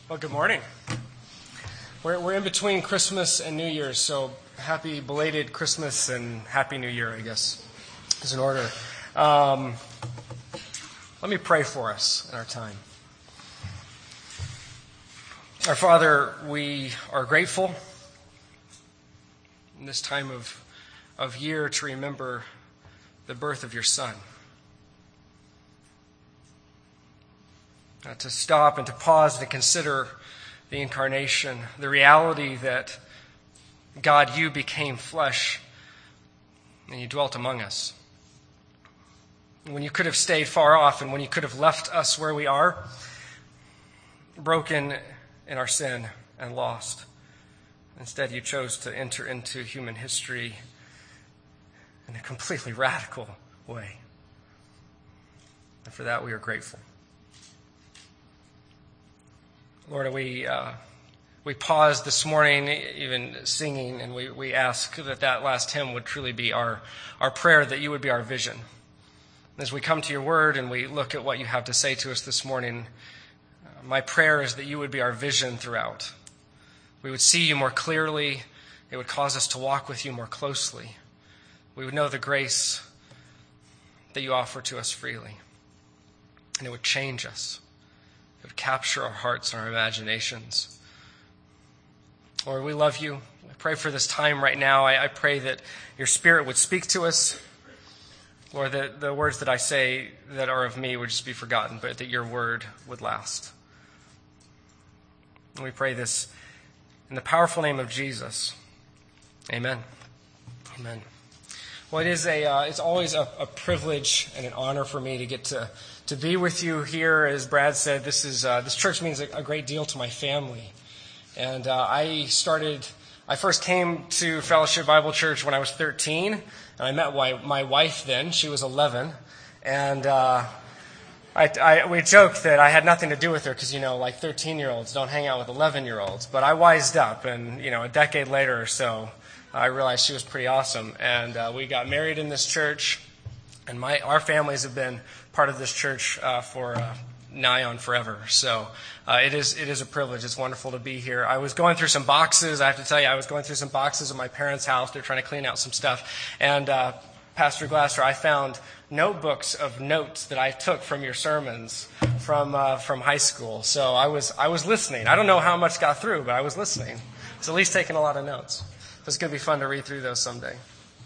Well, good morning. We're in between Christmas and New Year's, so happy belated Christmas and Happy New Year, I guess, is in order. Let me pray for us in our time. Our Father, we are grateful in this time of year to remember the birth of your Son. To stop and to pause to consider the incarnation, the reality that God, you became flesh and you dwelt among us. When you could have stayed far off and when you could have left us where we are, broken in our sin and lost. Instead, you chose to enter into human history in a completely radical way. And for that, we are grateful. Lord, we paused this morning, even singing, and we ask that last hymn would truly be our prayer, that you would be our vision. As we come to your word and we look at what you have to say to us this morning, my prayer is that you would be our vision throughout. We would see you more clearly. It would cause us to walk with you more closely. We would know the grace that you offer to us freely. And it would change us. It would capture our hearts and our imaginations. Lord, we love you. I pray for this time right now. I pray that your Spirit would speak to us. Lord, that the words that I say that are of me would just be forgotten, but that your word would last. And we pray this in the powerful name of Jesus. Amen. Amen. Well, it's always a privilege and an honor for me to get to be with you here. As Brad said, this church means a great deal to my family. And I first came to Fellowship Bible Church when I was 13, and I met my wife then. She was 11, and we joked that I had nothing to do with her because, 13-year-olds don't hang out with 11-year-olds. But I wised up, and, a decade later or so, I realized she was pretty awesome. And we got married in this church, and our families have been part of this church for nigh on forever. So it is a privilege. It's wonderful to be here. I was going through some boxes. I have to tell you, I was going through some boxes at my parents' house. They're trying to clean out some stuff. And Pastor Glasser, I found notebooks of notes that I took from your sermons from high school. So I was listening. I don't know how much got through, but I was listening. It's at least taking a lot of notes. It's going to be fun to read through those someday.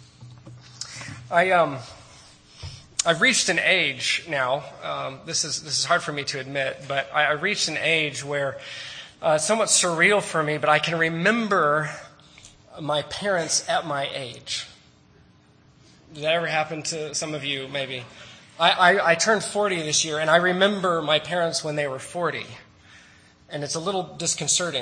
I've reached an age now. This is hard for me to admit, but I reached an age where it's somewhat surreal for me. But I can remember my parents at my age. Did that ever happen to some of you? Maybe. I turned 40 this year, and I remember my parents when they were 40, and it's a little disconcerting.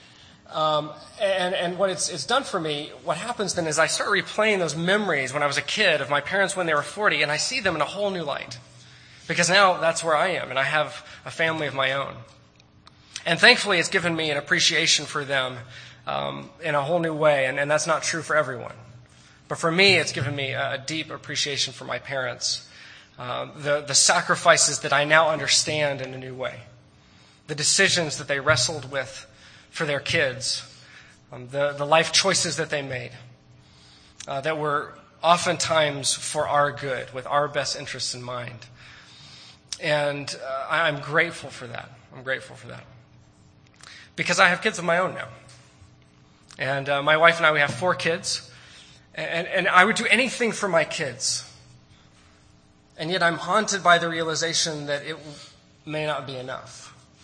And what it's done for me, what happens then is I start replaying those memories when I was a kid of my parents when they were 40, and I see them in a whole new light. Because now that's where I am, and I have a family of my own. And thankfully, it's given me an appreciation for them in a whole new way, and that's not true for everyone. But for me, it's given me a deep appreciation for my parents, the sacrifices that I now understand in a new way, the decisions that they wrestled with for their kids, the life choices that they made that were oftentimes for our good, with our best interests in mind. And I'm grateful for that. I'm grateful for that. Because I have kids of my own now. And my wife and I, we have 4 kids. And I would do anything for my kids. And yet I'm haunted by the realization that it may not be enough.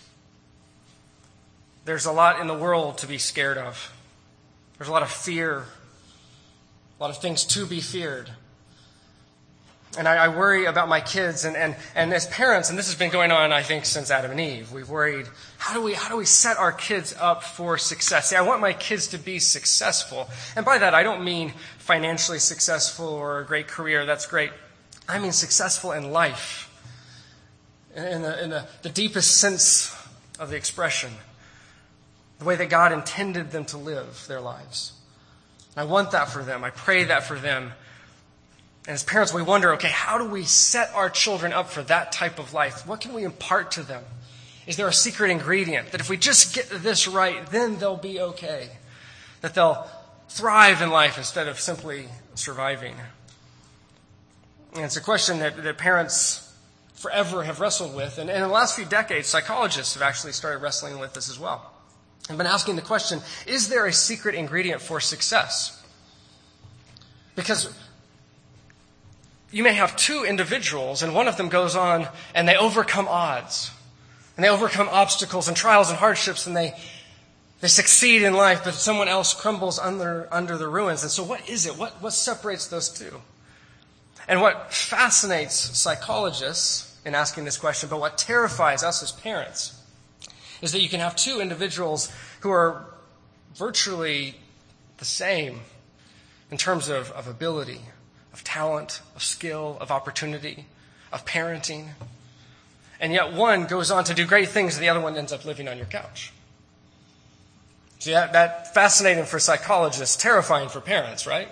There's a lot in the world to be scared of. There's a lot of fear, a lot of things to be feared. And I worry about my kids, and as parents, and this has been going on, I think, since Adam and Eve, we've worried, how do we set our kids up for success? See, I want my kids to be successful. And by that, I don't mean financially successful or a great career. That's great. I mean successful in life, in the deepest sense of the expression. The way that God intended them to live their lives. I want that for them. I pray that for them. And as parents, we wonder, okay, how do we set our children up for that type of life? What can we impart to them? Is there a secret ingredient that if we just get this right, then they'll be okay? That they'll thrive in life instead of simply surviving? And it's a question that parents forever have wrestled with. And in the last few decades, psychologists have actually started wrestling with this as well. I've been asking the question, is there a secret ingredient for success? Because you may have two individuals, and one of them goes on and they overcome odds. And they overcome obstacles and trials and hardships, and they succeed in life, but someone else crumbles under the ruins. And so what is it? What separates those two? And what fascinates psychologists in asking this question, but what terrifies us as parents, is that you can have two individuals who are virtually the same in terms of ability, of talent, of skill, of opportunity, of parenting. And yet one goes on to do great things and the other one ends up living on your couch. See, that's fascinating for psychologists, terrifying for parents, right?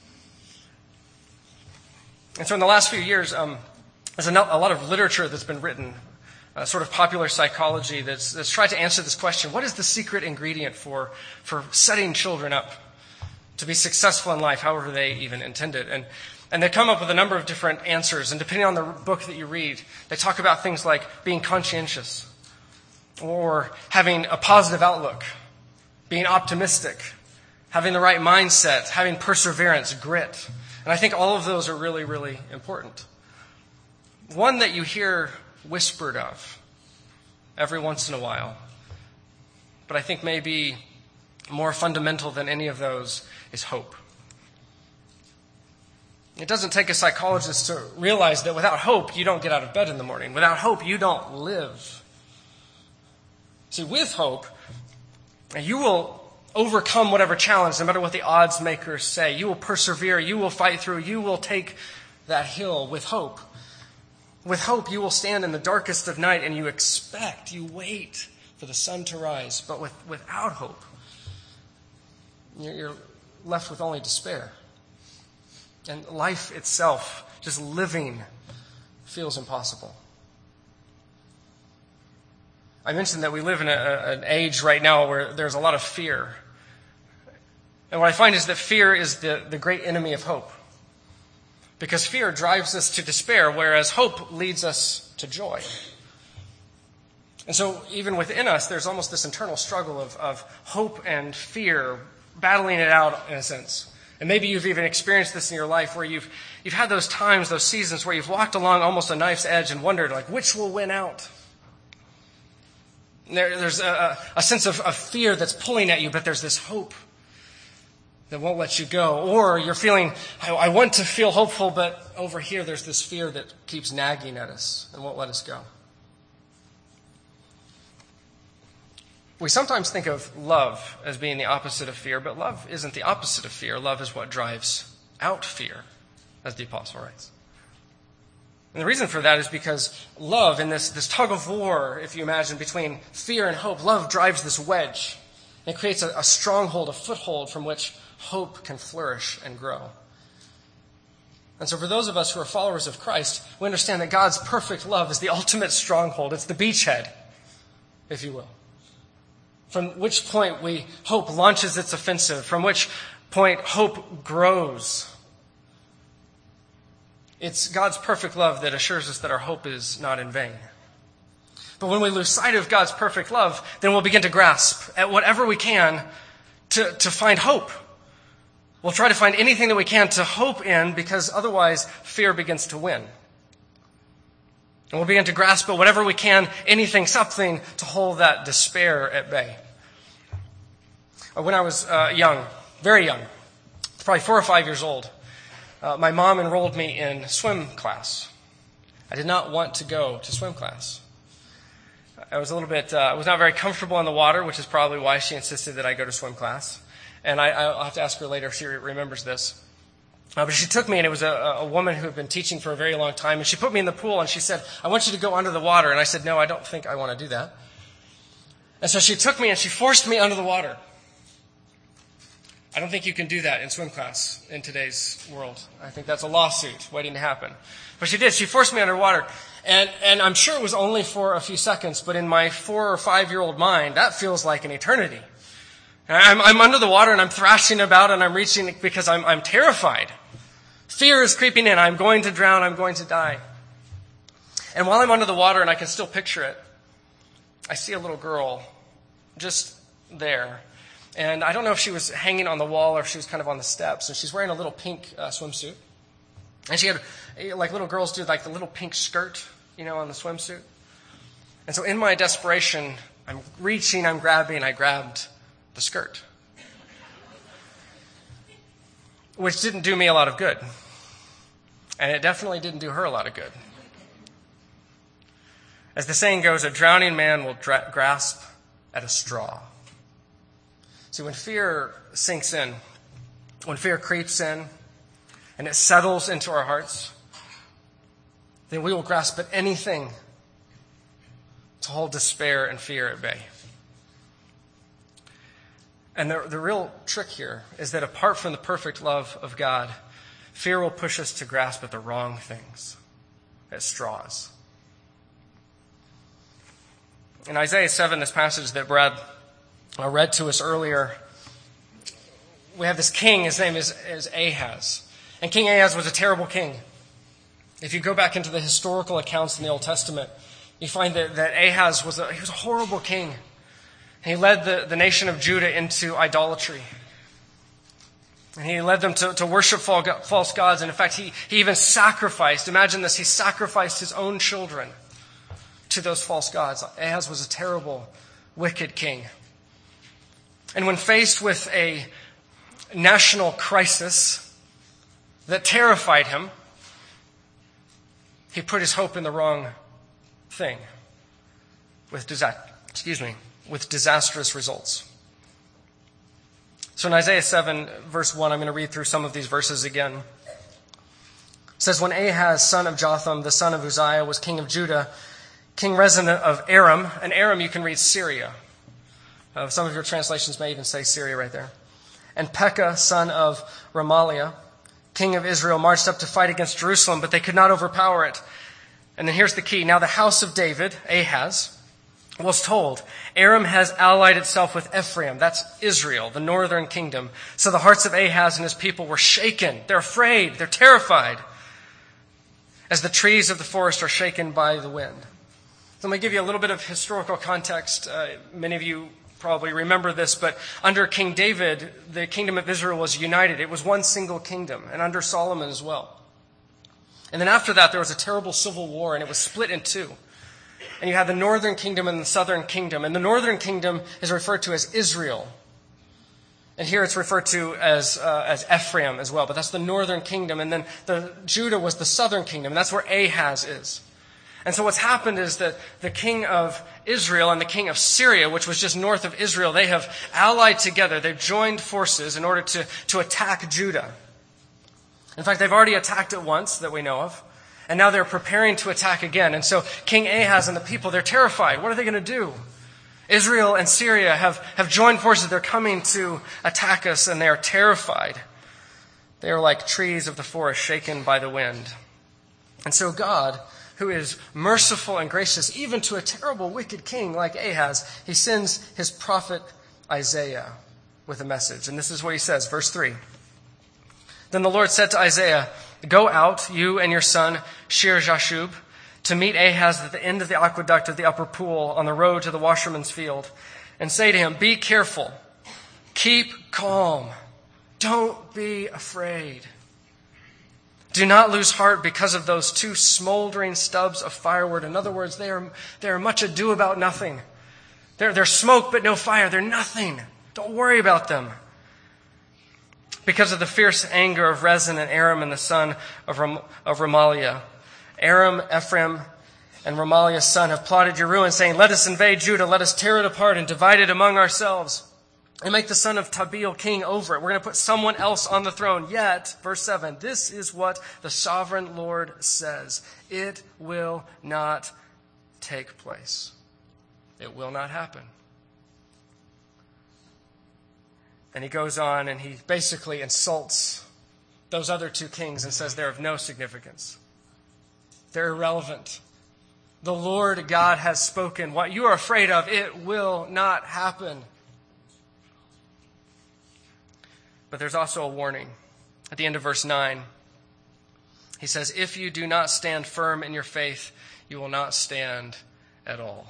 And so in the last few years, there's a lot of literature that's been written, sort of popular psychology that's tried to answer this question. What is the secret ingredient for setting children up to be successful in life, however they even intend it? And they come up with a number of different answers. And depending on the book that you read, they talk about things like being conscientious or having a positive outlook, being optimistic, having the right mindset, having perseverance, grit. And I think all of those are really, really important. One that you hear whispered of every once in a while, but I think maybe more fundamental than any of those, is hope. It doesn't take a psychologist to realize that without hope, you don't get out of bed in the morning. Without hope, you don't live. See, with hope, you will overcome whatever challenge, no matter what the odds makers say. You will persevere. You will fight through. You will take that hill with hope. With hope, you will stand in the darkest of night and you wait for the sun to rise. But without hope, you're left with only despair. And life itself, just living, feels impossible. I mentioned that we live in an age right now where there's a lot of fear. And what I find is that fear is the great enemy of hope. Because fear drives us to despair, whereas hope leads us to joy. And so even within us, there's almost this internal struggle of hope and fear, battling it out in a sense. And maybe you've even experienced this in your life where you've had those times, those seasons where you've walked along almost a knife's edge and wondered, like, which will win out? There's a sense of fear that's pulling at you, but there's this hope that won't let you go. Or you're feeling, I want to feel hopeful, but over here there's this fear that keeps nagging at us and won't let us go. We sometimes think of love as being the opposite of fear, but love isn't the opposite of fear. Love is what drives out fear, as the apostle writes. And the reason for that is because love, in this tug of war, if you imagine, between fear and hope, love drives this wedge. It creates a stronghold, a foothold from which hope can flourish and grow. And so for those of us who are followers of Christ, we understand that God's perfect love is the ultimate stronghold. It's the beachhead, if you will. From which point hope launches its offensive, from which point hope grows. It's God's perfect love that assures us that our hope is not in vain. But when we lose sight of God's perfect love, then we'll begin to grasp at whatever we can to find hope. We'll try to find anything that we can to hope in, because otherwise fear begins to win. And we'll begin to grasp at whatever we can, anything, something, to hold that despair at bay. When I was young, very young, probably 4 or 5 years old, my mom enrolled me in swim class. I did not want to go to swim class. I was not very comfortable in the water, which is probably why she insisted that I go to swim class. And I'll have to ask her later if she remembers this. But she took me, and it was a woman who had been teaching for a very long time. And she put me in the pool, and she said, "I want you to go under the water." And I said, "No, I don't think I want to do that." And so she took me, and she forced me under the water. I don't think you can do that in swim class in today's world. I think that's a lawsuit waiting to happen. But she did. She forced me underwater. And I'm sure it was only for a few seconds, but in my 4 or 5-year-old mind, that feels like an eternity. And I'm under the water and I'm thrashing about and I'm reaching because I'm terrified. Fear is creeping in. I'm going to drown. I'm going to die. And while I'm under the water and I can still picture it, I see a little girl just there. And I don't know if she was hanging on the wall or if she was kind of on the steps. And she's wearing a little pink swimsuit. And she had, like little girls do, like the little pink skirt, on the swimsuit. And so in my desperation, I'm reaching, I'm grabbing, I grabbed the skirt. Which didn't do me a lot of good. And it definitely didn't do her a lot of good. As the saying goes, a drowning man will grasp at a straw. See, when fear sinks in, when fear creeps in, and it settles into our hearts, then we will grasp at anything to hold despair and fear at bay. And the real trick here is that apart from the perfect love of God, fear will push us to grasp at the wrong things, at straws. In Isaiah 7, this passage that Brad read to us earlier, we have this king. His name is Ahaz. And King Ahaz was a terrible king. If you go back into the historical accounts in the Old Testament, you find that Ahaz was a horrible king. He led the nation of Judah into idolatry. And he led them to worship false gods. And in fact, he even sacrificed, imagine this, he sacrificed his own children to those false gods. Ahaz was a terrible, wicked king. And when faced with a national crisis that terrified him, he put his hope in the wrong thing with disastrous results. So in Isaiah 7, verse 1, I'm going to read through some of these verses again. It says, when Ahaz, son of Jotham, the son of Uzziah, was king of Judah, King Rezin of Aram, and Aram you can read Syria. Some of your translations may even say Syria right there. And Pekah, son of Remaliah, king of Israel, marched up to fight against Jerusalem, but they could not overpower it. And then here's the key. Now the house of David, Ahaz, was told, Aram has allied itself with Ephraim, that's Israel, the northern kingdom. So the hearts of Ahaz and his people were shaken. They're afraid. They're terrified. As the trees of the forest are shaken by the wind. So let me give you a little bit of historical context. Many of you probably remember this, but under King David, the kingdom of Israel was united. It was one single kingdom, and under Solomon as well. And then after that, there was a terrible civil war, and it was split in two. And you had the northern kingdom and the southern kingdom. And the northern kingdom is referred to as Israel. And here it's referred to as Ephraim as well. But that's the northern kingdom. And then Judah was the southern kingdom. And that's where Ahaz is. And so what's happened is that the king of Israel and the king of Syria, which was just north of Israel, they have allied together. They've joined forces in order to attack Judah. In fact, they've already attacked it once that we know of. And now they're preparing to attack again. And so King Ahaz and the people, they're terrified. What are they going to do? Israel and Syria have joined forces. They're coming to attack us, and they are terrified. They are like trees of the forest shaken by the wind. And so God, who is merciful and gracious, even to a terrible, wicked king like Ahaz, he sends his prophet Isaiah with a message. And this is what he says, verse 3. Then the Lord said to Isaiah, go out, you and your son Shear-Jashub, to meet Ahaz at the end of the aqueduct of the upper pool on the road to the washerman's field, and say to him, be careful, keep calm, don't be afraid. Do not lose heart because of those two smoldering stubs of firewood. In other words, they are much ado about nothing. They're smoke but no fire. They're nothing. Don't worry about them. Because of the fierce anger of Rezin and Aram and the son of Remaliah. Aram, Ephraim, and Remaliah's son have plotted your ruin, saying, let us invade Judah, let us tear it apart and divide it among ourselves, and make the son of Tabeel king over it. We're going to put someone else on the throne. Yet, verse 7, this is what the sovereign Lord says. It will not take place. It will not happen. And he goes on and he basically insults those other two kings and says they're of no significance. They're irrelevant. The Lord God has spoken. What you are afraid of, it will not happen. But there's also a warning. At the end of verse 9, he says, if you do not stand firm in your faith, you will not stand at all.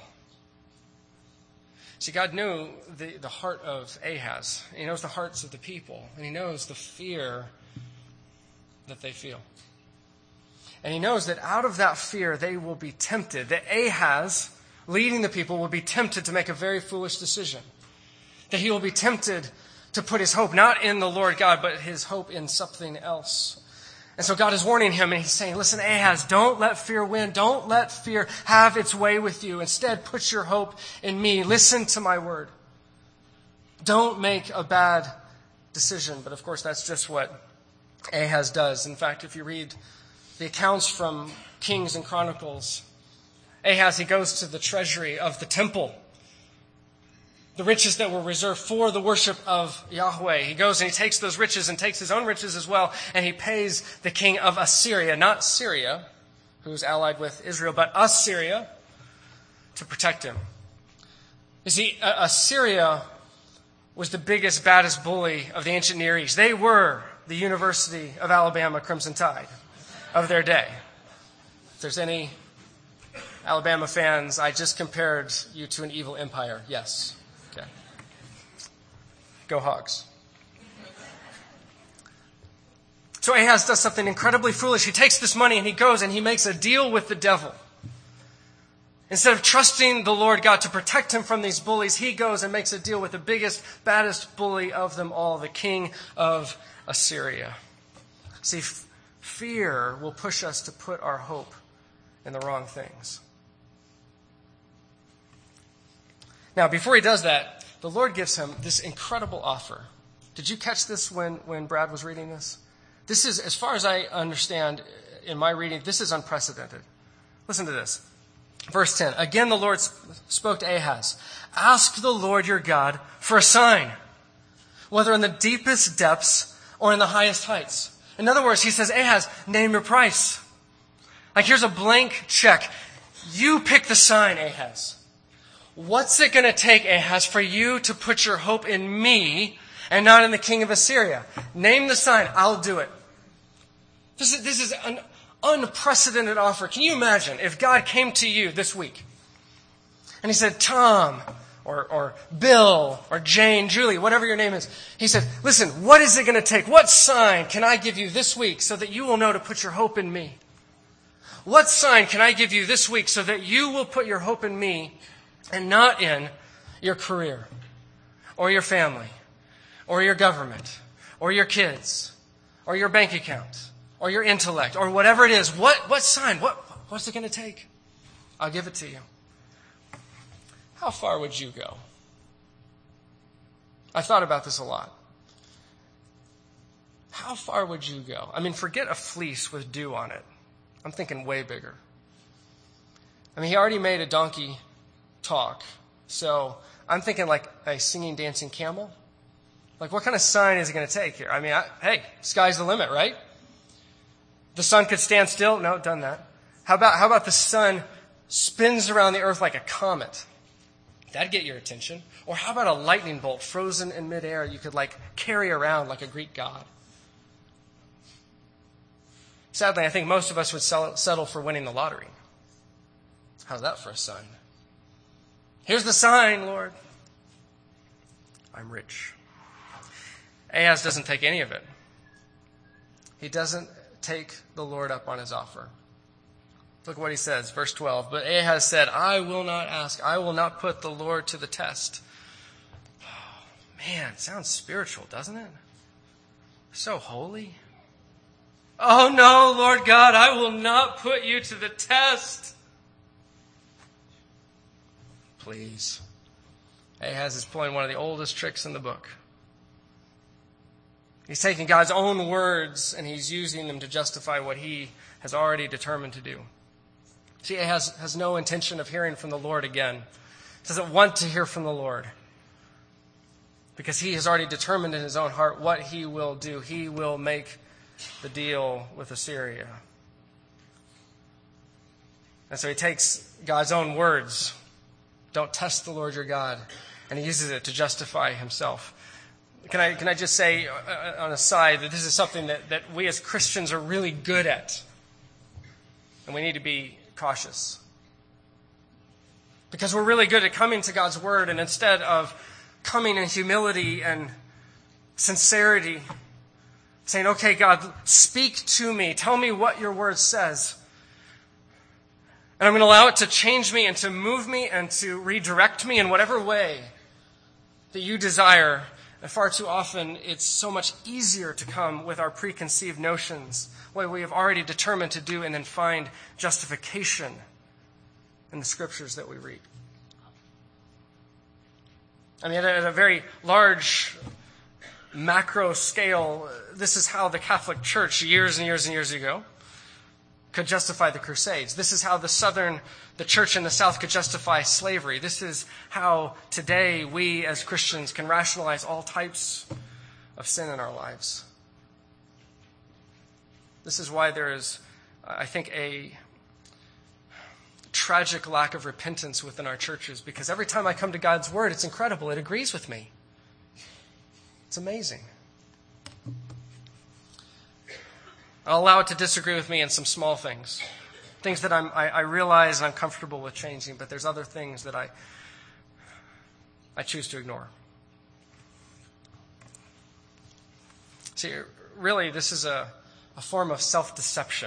See, God knew the heart of Ahaz. He knows the hearts of the people. And he knows the fear that they feel. And he knows that out of that fear, they will be tempted. That Ahaz, leading the people, will be tempted to make a very foolish decision. That he will be tempted to put his hope not in the Lord God, but his hope in something else. And so God is warning him, and he's saying, listen, Ahaz, don't let fear win. Don't let fear have its way with you. Instead, put your hope in me. Listen to my word. Don't make a bad decision. But of course, that's just what Ahaz does. In fact, if you read the accounts from Kings and Chronicles, Ahaz, he goes to the treasury of the temple, the riches that were reserved for the worship of Yahweh. He goes and he takes those riches and takes his own riches as well, and he pays the king of Assyria, not Syria, who's allied with Israel, but Assyria, to protect him. You see, Assyria was the biggest, baddest bully of the ancient Near East. They were the University of Alabama Crimson Tide of their day. If there's any Alabama fans, I just compared you to an evil empire. Yes. Okay. Go Hogs. So Ahaz does something incredibly foolish. He takes this money and he goes and he makes a deal with the devil. Instead of trusting the Lord God to protect him from these bullies, he goes and makes a deal with the biggest, baddest bully of them all, the king of Assyria. See, fear will push us to put our hope in the wrong things. Now, before he does that, the Lord gives him this incredible offer. Did you catch this when Brad was reading this? This is, as far as I understand in my reading, this is unprecedented. Listen to this. Verse 10. Again, the Lord spoke to Ahaz. Ask the Lord your God for a sign, whether in the deepest depths or in the highest heights. In other words, he says, Ahaz, name your price. Like, here's a blank check. You pick the sign, Ahaz. What's it going to take, Ahaz, for you to put your hope in me and not in the king of Assyria? Name the sign. I'll do it. This is an unprecedented offer. Can you imagine if God came to you this week and he said, Tom or Bill or Jane, Julie, whatever your name is. He said, listen, what is it going to take? What sign can I give you this week so that you will know to put your hope in me? What sign can I give you this week so that you will put your hope in me and not in your career or your family or your government or your kids or your bank account or your intellect or whatever it is? What sign? What's it going to take? I'll give it to you. How far would you go? I thought about this a lot. How far would you go? I mean, forget a fleece with dew on it. I'm thinking way bigger. I mean, he already made a donkey talk. So I'm thinking like a singing, dancing camel. Like, what kind of sign is it going to take here? I mean, hey, sky's the limit, right? The sun could stand still. No, done that. How about the sun spins around the earth like a comet? That'd get your attention. Or how about a lightning bolt frozen in midair you could like carry around like a Greek god? Sadly, I think most of us would settle for winning the lottery. How's that for a sign? Here's the sign, Lord. I'm rich. Ahaz doesn't take any of it. He doesn't take the Lord up on his offer. Look what he says, verse 12. But Ahaz said, I will not ask. I will not put the Lord to the test. Oh, man, it sounds spiritual, doesn't it? So holy. Oh no, Lord God, I will not put you to the test. Please. Ahaz is pulling one of the oldest tricks in the book. He's taking God's own words and he's using them to justify what he has already determined to do. See, Ahaz has no intention of hearing from the Lord again. He doesn't want to hear from the Lord because he has already determined in his own heart what he will do. He will make the deal with Assyria. And so he takes God's own words, don't test the Lord your God, and he uses it to justify himself. Can I just say on a side that this is something that we as Christians are really good at, and we need to be cautious. Because we're really good at coming to God's word, and instead of coming in humility and sincerity, saying, okay, God, speak to me. Tell me what your word says. And I'm going to allow it to change me and to move me and to redirect me in whatever way that you desire. And far too often, it's so much easier to come with our preconceived notions, what we have already determined to do, and then find justification in the scriptures that we read. I mean, at a very large macro scale, this is how the Catholic Church years and years and years ago could justify the Crusades. This is how the church in the South could justify slavery. This is how today we as Christians can rationalize all types of sin in our lives. This is why there is, I think, a tragic lack of repentance within our churches, because every time I come to God's word, it's incredible. It agrees with me. It's amazing. I'll allow it to disagree with me in some small things. Things that I realize and I'm comfortable with changing, but there's other things that I choose to ignore. See, really, this is a form of self-deception.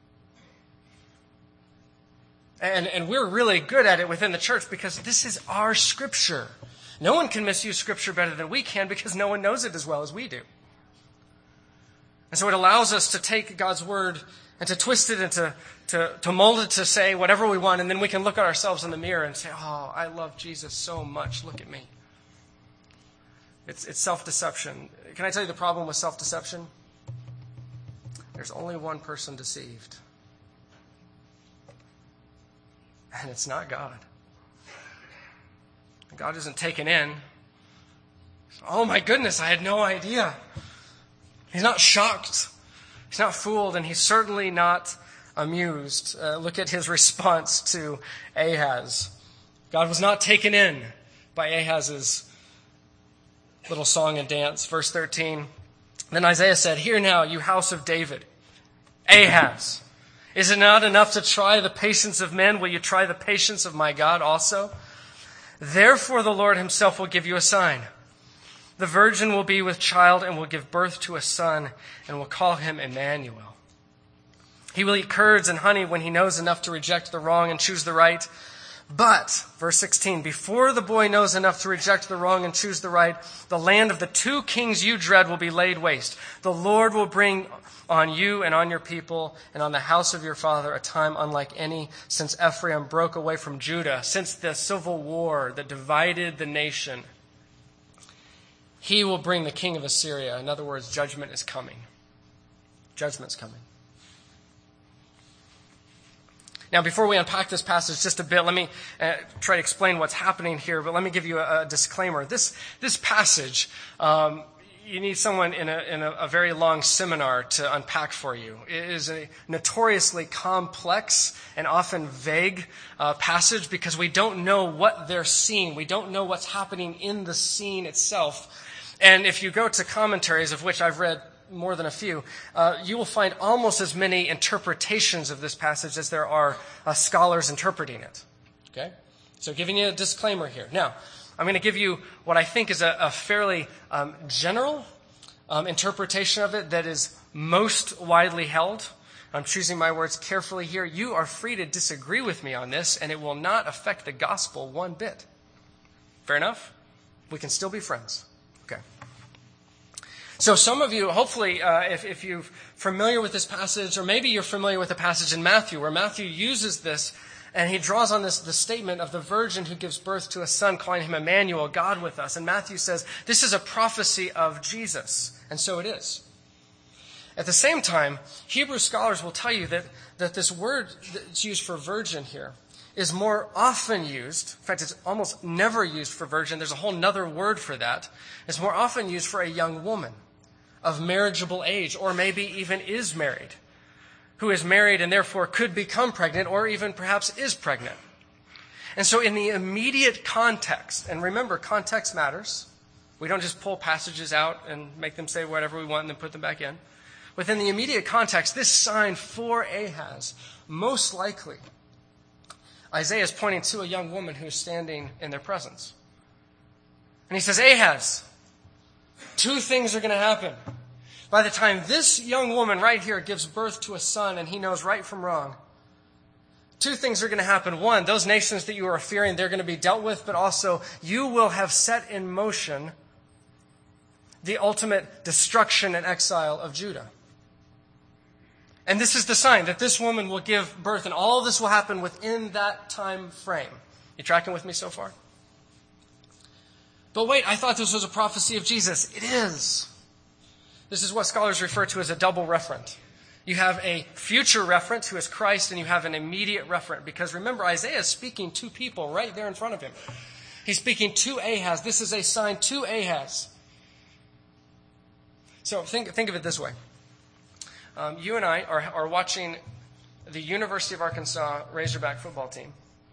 And we're really good at it within the church because this is our Scripture. No one can misuse Scripture better than we can because no one knows it as well as we do. And so it allows us to take God's Word and to twist it and to mold it to say whatever we want, and then we can look at ourselves in the mirror and say, oh, I love Jesus so much. Look at me. It's self-deception. Can I tell you the problem with self-deception? There's only one person deceived. And it's not God. God isn't taken in. Oh my goodness, I had no idea. He's not shocked. He's not fooled, and he's certainly not amused. Look at his response to Ahaz. God was not taken in by Ahaz's little song and dance. Verse 13. Then Isaiah said, "Hear now, you house of David. Ahaz, is it not enough to try the patience of men? Will you try the patience of my God also? Therefore the Lord himself will give you a sign. The virgin will be with child and will give birth to a son and will call him Emmanuel. He will eat curds and honey when he knows enough to reject the wrong and choose the right. But," verse 16, "before the boy knows enough to reject the wrong and choose the right, the land of the two kings you dread will be laid waste. The Lord will bring on you and on your people and on the house of your father a time unlike any since Ephraim broke away from Judah, since the civil war that divided the nation. He will bring the king of Assyria." In other words, judgment is coming. Judgment's coming. Now, before we unpack this passage just a bit, let me try to explain what's happening here, but let me give you a disclaimer. This passage, you need someone in a very long seminar to unpack for you. It is a notoriously complex and often vague passage because we don't know what they're seeing. We don't know what's happening in the scene itself. And if you go to commentaries, of which I've read more than a few, you will find almost as many interpretations of this passage as there are scholars interpreting it. Okay? So giving you a disclaimer here. Now, I'm going to give you what I think is a fairly general interpretation of it that is most widely held. I'm choosing my words carefully here. You are free to disagree with me on this, and it will not affect the gospel one bit. Fair enough? We can still be friends. Okay. So some of you, hopefully, if you're familiar with this passage, or maybe you're familiar with the passage in Matthew, where Matthew uses this, and he draws on the statement of the virgin who gives birth to a son, calling him Emmanuel, God with us. And Matthew says, this is a prophecy of Jesus. And so it is. At the same time, Hebrew scholars will tell you that this word that's used for virgin here is more often used. In fact, it's almost never used for virgin. There's a whole other word for that. It's more often used for a young woman of marriageable age, or maybe even is married. who is married and therefore could become pregnant or even perhaps is pregnant. And so in the immediate context, and remember, context matters. We don't just pull passages out and make them say whatever we want and then put them back in. Within the immediate context, this sign for Ahaz, most likely, Isaiah is pointing to a young woman who is standing in their presence. And he says, Ahaz, two things are going to happen. By the time this young woman right here gives birth to a son and he knows right from wrong, two things are going to happen. One, those nations that you are fearing, they're going to be dealt with, but also you will have set in motion the ultimate destruction and exile of Judah. And this is the sign that this woman will give birth, and all this will happen within that time frame. You tracking with me so far? But wait, I thought this was a prophecy of Jesus. It is. This is what scholars refer to as a double referent. You have a future referent who is Christ, and you have an immediate referent. Because remember, Isaiah is speaking to people right there in front of him. He's speaking to Ahaz. This is a sign to Ahaz. So think of it this way. You and I are watching the University of Arkansas Razorback football team.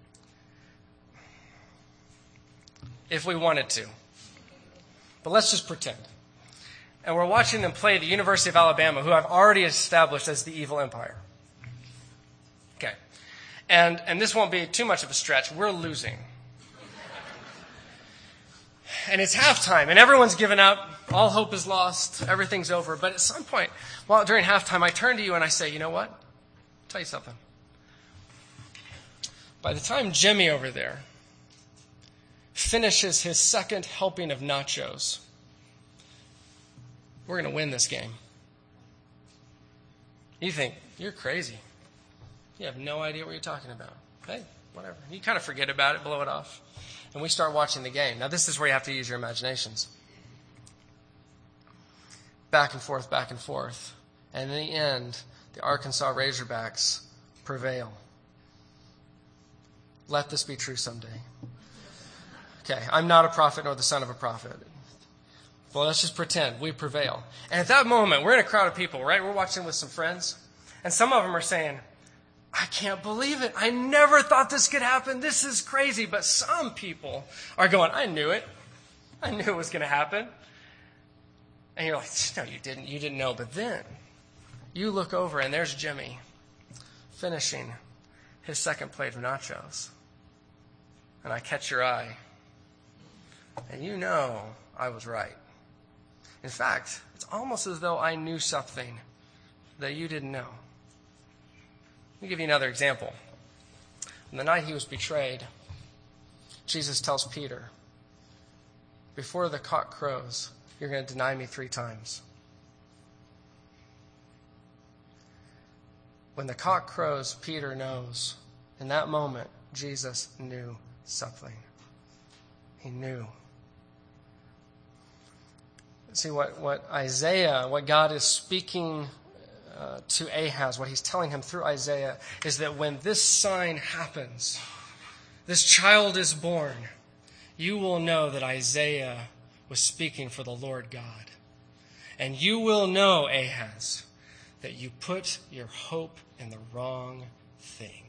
If we wanted to. But let's just pretend. And we're watching them play the University of Alabama, who I've already established as the evil empire. Okay. And this won't be too much of a stretch. We're losing. And it's halftime, and everyone's given up. All hope is lost. Everything's over. But at some point, during halftime, I turn to you and I say, you know what? I'll tell you something. By the time Jimmy over there finishes his second helping of nachos, we're going to win this game. You think, you're crazy. You have no idea what you're talking about. Hey, whatever. You kind of forget about it, blow it off. And we start watching the game. Now, this is where you have to use your imaginations. Back and forth, back and forth. And in the end, the Arkansas Razorbacks prevail. Let this be true someday. Okay, I'm not a prophet nor the son of a prophet. Well, let's just pretend we prevail. And at that moment, we're in a crowd of people, right? We're watching with some friends. And some of them are saying, I can't believe it. I never thought this could happen. This is crazy. But some people are going, I knew it. I knew it was going to happen. And you're like, no, you didn't. You didn't know. But then you look over and there's Jimmy finishing his second plate of nachos. And I catch your eye. And you know I was right. In fact, it's almost as though I knew something that you didn't know. Let me give you another example. On the night he was betrayed, Jesus tells Peter, before the cock crows, you're going to deny me 3 times. When the cock crows, Peter knows. In that moment, Jesus knew something. He knew. See, what God is speaking to Ahaz, what he's telling him through Isaiah, is that when this sign happens, this child is born, you will know that Isaiah was speaking for the Lord God. And you will know, Ahaz, that you put your hope in the wrong thing.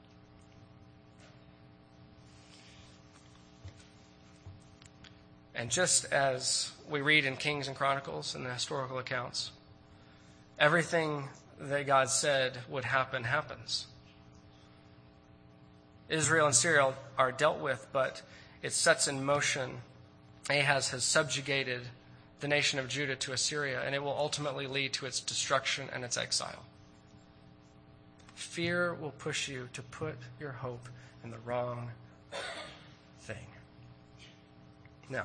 And just as we read in Kings and Chronicles and the historical accounts, everything that God said would happen happens. Israel and Syria are dealt with, but it sets in motion. Ahaz has subjugated the nation of Judah to Assyria, and it will ultimately lead to its destruction and its exile. Fear will push you to put your hope in the wrong thing. Now,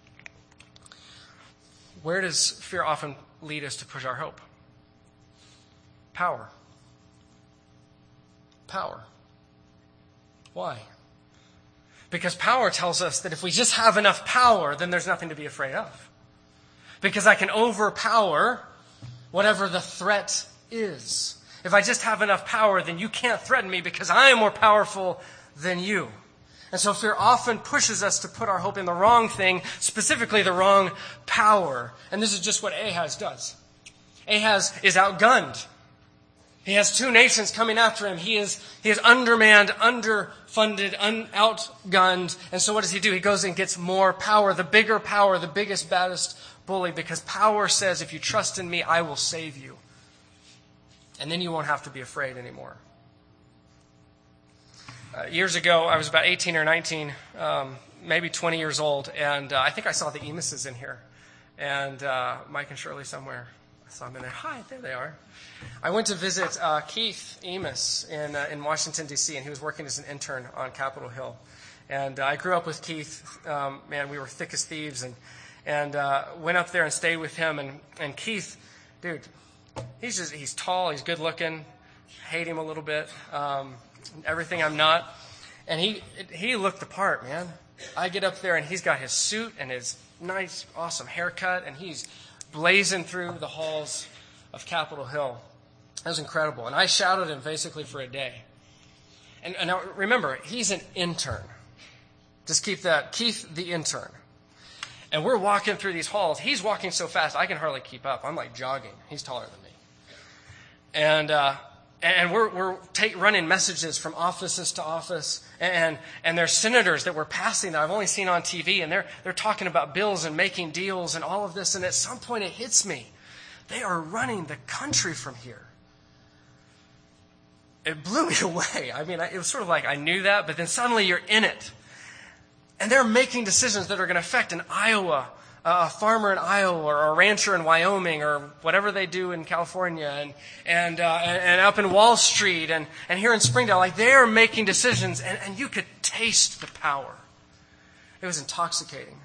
where does fear often lead us to push our hope? Power. Power. Why? Because power tells us that if we just have enough power, then there's nothing to be afraid of. Because I can overpower whatever the threat is. If I just have enough power, then you can't threaten me because I am more powerful than you. And so fear often pushes us to put our hope in the wrong thing, specifically the wrong power. And this is just what Ahaz does. Ahaz is outgunned. He has two nations coming after him. He is undermanned, underfunded, outgunned. And so what does he do? He goes and gets more power, the bigger power, the biggest, baddest bully, because power says, if you trust in me, I will save you. And then you won't have to be afraid anymore. Years ago, I was about 18 or 19, maybe 20 years old, and I think I saw the Emuses in here. And Mike and Shirley somewhere. I saw them in there. Hi, there they are. I went to visit Keith Emus in Washington, D.C., and he was working as an intern on Capitol Hill. And I grew up with Keith. Man, we were thick as thieves, and went up there and stayed with him. And Keith, dude, he's tall, he's good looking. Hate him a little bit. Everything I'm not. And he looked the part, man. I get up there, and he's got his suit and his nice, awesome haircut, and he's blazing through the halls of Capitol Hill. That was incredible. And I shouted him basically for a day. And now remember, he's an intern. Just keep that. Keith, the intern. And we're walking through these halls. He's walking so fast, I can hardly keep up. I'm like jogging. He's taller than me. And we're running messages from offices to office. And there's senators that we're passing that I've only seen on TV. And they're talking about bills and making deals and all of this. And at some point it hits me. They are running the country from here. It blew me away. I mean, it was sort of like I knew that, but then suddenly you're in it. And they're making decisions that are going to affect an Iowa, a farmer in Iowa, or a rancher in Wyoming, or whatever they do in California, and up in Wall Street, and here in Springdale. Like, they are making decisions, and you could taste the power. It was intoxicating.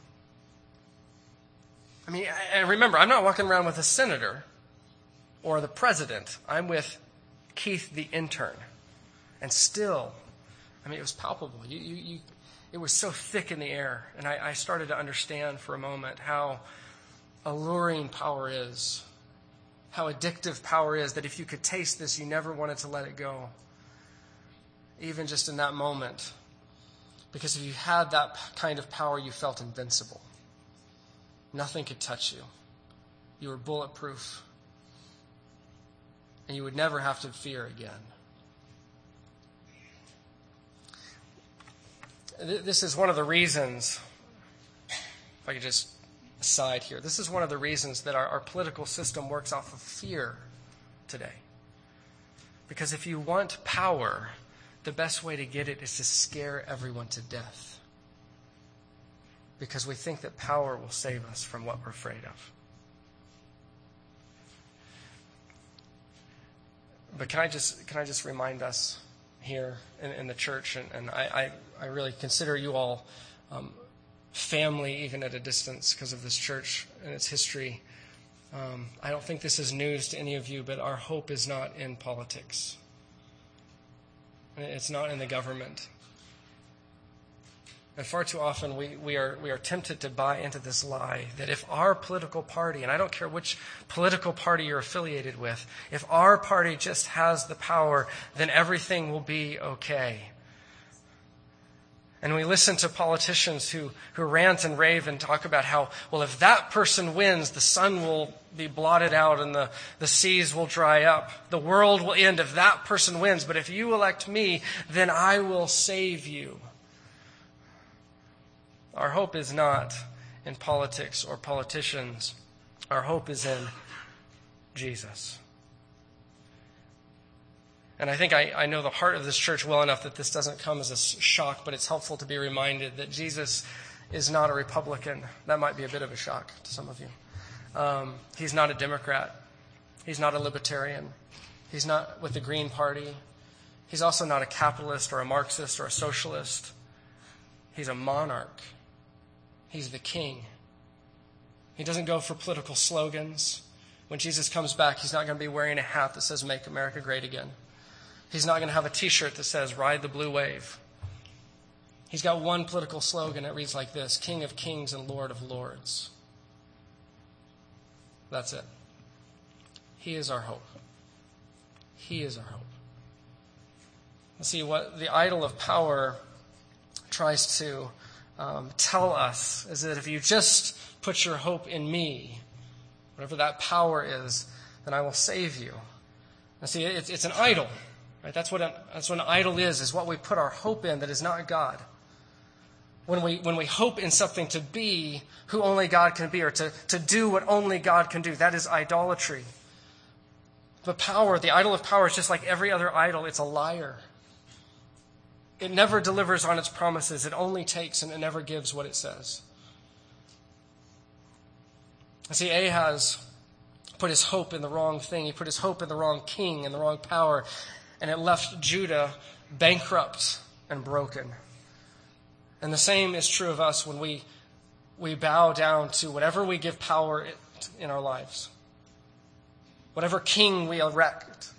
I mean, and remember, I'm not walking around with a senator or the president. I'm with Keith, the intern. And still, I mean, it was palpable. It was so thick in the air. And I started to understand for a moment how alluring power is, how addictive power is, that if you could taste this, you never wanted to let it go, even just in that moment. Because if you had that kind of power, you felt invincible. Nothing could touch you. You were bulletproof. And you would never have to fear again. This is one of the reasons, if I could just aside here, this is one of the reasons that our political system works off of fear today. Because if you want power, the best way to get it is to scare everyone to death. Because we think that power will save us from what we're afraid of. But can I just remind us here in the church, and I really consider you all family, even at a distance, because of this church and its history. I don't think this is news to any of you, but our hope is not in politics. It's not in the government. And far too often we are tempted to buy into this lie that if our political party, and I don't care which political party you're affiliated with, if our party just has the power, then everything will be okay. And we listen to politicians who rant and rave and talk about how, well, if that person wins, the sun will be blotted out and the seas will dry up. The world will end if that person wins. But if you elect me, then I will save you. Our hope is not in politics or politicians. Our hope is in Jesus. And I think I know the heart of this church well enough that this doesn't come as a shock, but it's helpful to be reminded that Jesus is not a Republican. That might be a bit of a shock to some of you. He's not a Democrat. He's not a libertarian. He's not with the Green Party. He's also not a capitalist or a Marxist or a socialist. He's a monarch. He's the king. He doesn't go for political slogans. When Jesus comes back, he's not going to be wearing a hat that says, "Make America Great Again." He's not going to have a t-shirt that says, "Ride the blue wave." He's got one political slogan. It reads like this: "King of Kings and Lord of Lords." That's it. He is our hope. He is our hope. See, what the idol of power tries to tell us is that if you just put your hope in me, whatever that power is, then I will save you. Now see, it's an idol. Right? That's what an idol is what we put our hope in that is not God. When we hope in something to be who only God can be, or to do what only God can do, that is idolatry. But power, the idol of power, is just like every other idol. It's a liar. It never delivers on its promises. It only takes and it never gives what it says. See, Ahaz put his hope in the wrong thing. He put his hope in the wrong king and the wrong power. And it left Judah bankrupt and broken. And the same is true of us when we bow down to whatever we give power in our lives. Whatever king we erect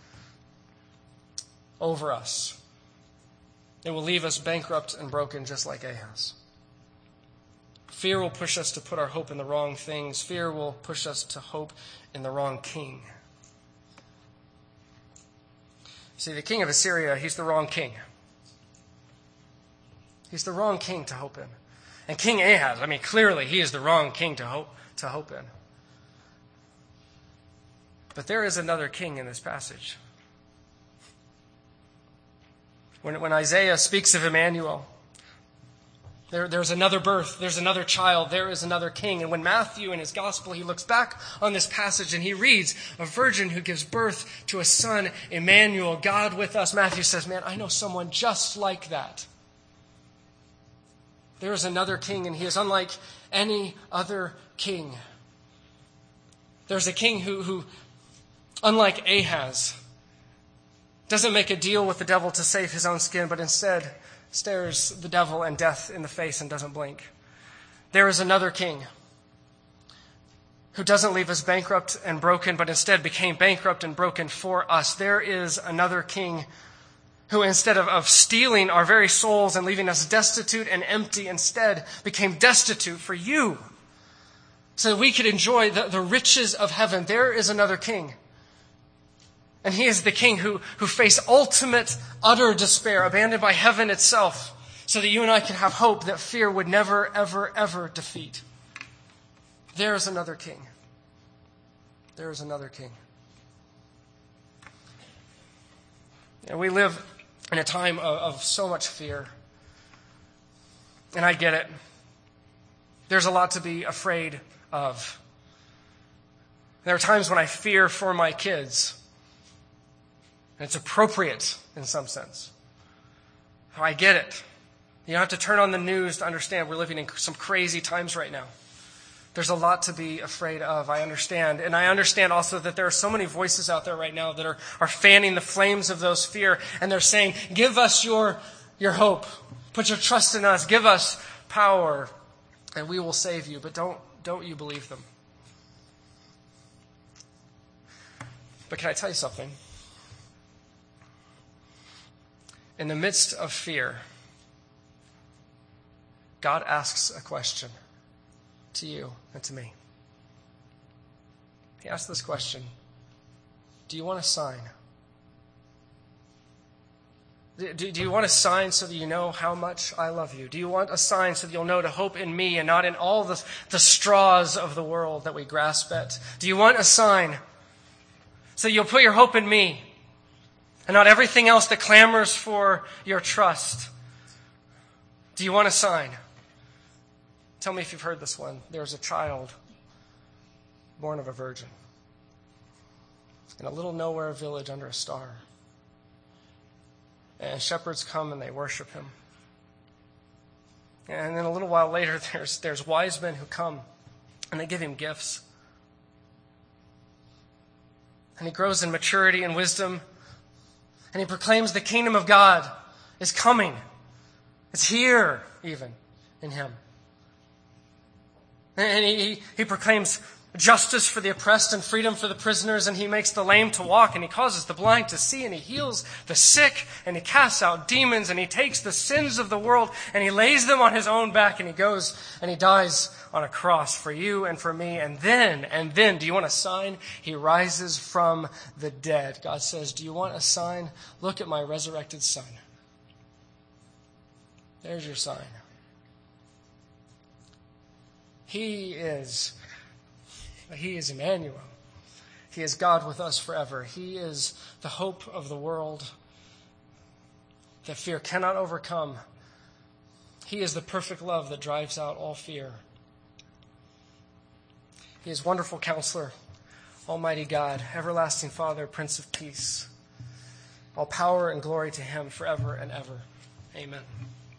over us. It will leave us bankrupt and broken just like Ahaz. Fear will push us to put our hope in the wrong things. Fear will push us to hope in the wrong king. See, the king of Assyria, he's the wrong king. He's the wrong king to hope in. And King Ahaz, clearly he is the wrong king to hope in. But there is another king in this passage. When Isaiah speaks of Emmanuel, there's another birth, there's another child, there is another king. And when Matthew in his gospel, he looks back on this passage and he reads a virgin who gives birth to a son, Emmanuel, God with us. Matthew says, man, I know someone just like that. There is another king, and he is unlike any other king. There's a king who unlike Ahaz, doesn't make a deal with the devil to save his own skin, but instead stares the devil and death in the face and doesn't blink. There is another king who doesn't leave us bankrupt and broken, but instead became bankrupt and broken for us. There is another king who, instead of stealing our very souls and leaving us destitute and empty, instead became destitute for you, so that we could enjoy the riches of heaven. There is another king. And he is the king who faced ultimate, utter despair, abandoned by heaven itself, so that you and I can have hope that fear would never, ever, ever defeat. There is another king. There is another king. And we live in a time of so much fear. And I get it. There's a lot to be afraid of. There are times when I fear for my kids. And it's appropriate in some sense. I get it. You don't have to turn on the news to understand we're living in some crazy times right now. There's a lot to be afraid of, I understand. And I understand also that there are so many voices out there right now that are fanning the flames of those fear. And they're saying, give us your hope. Put your trust in us. Give us power. And we will save you. But don't you believe them. But can I tell you something? In the midst of fear, God asks a question to you and to me. He asks this question: do you want a sign? Do you want a sign so that you know how much I love you? Do you want a sign so that you'll know to hope in me and not in all the straws of the world that we grasp at? Do you want a sign so that you'll put your hope in me and not everything else that clamors for your trust? Do you want a sign? Tell me if you've heard this one. There's a child born of a virgin in a little nowhere village under a star. And shepherds come and they worship him. And then a little while later, there's wise men who come and they give him gifts. And he grows in maturity and wisdom. And he proclaims the kingdom of God is coming. It's here, even, in him. And he proclaims justice for the oppressed and freedom for the prisoners, and he makes the lame to walk, and he causes the blind to see, and he heals the sick, and he casts out demons, and he takes the sins of the world, and he lays them on his own back, and he goes and he dies on a cross for you and for me. And then, do you want a sign? He rises from the dead. God says, do you want a sign? Look at my resurrected son. There's your sign. He is Emmanuel. He is God with us forever. He is the hope of the world that fear cannot overcome. He is the perfect love that drives out all fear. He is wonderful Counselor, Almighty God, everlasting Father, Prince of Peace. All power and glory to him forever and ever. Amen.